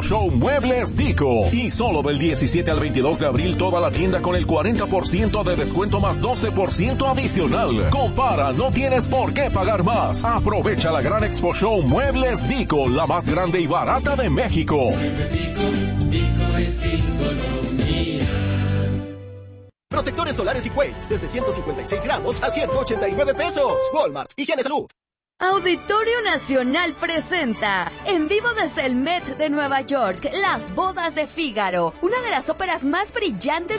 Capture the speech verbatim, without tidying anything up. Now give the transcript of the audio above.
Expo Show Muebles Dico. Y solo del diecisiete al veintidós de abril toda la tienda con el cuarenta por ciento de descuento más doce por ciento adicional. Compara, no tienes por qué pagar más. Aprovecha la gran Expo Show Muebles Dico, la más grande y barata de México. Muebles Dico, Dico es Diconomía. Protectores solares y Quates desde ciento cincuenta y seis gramos a ciento ochenta y nueve pesos. Walmart, Higiene Salud. Auditorio Nacional presenta, en vivo desde el Met de Nueva York, Las Bodas de Fígaro, una de las óperas más brillantes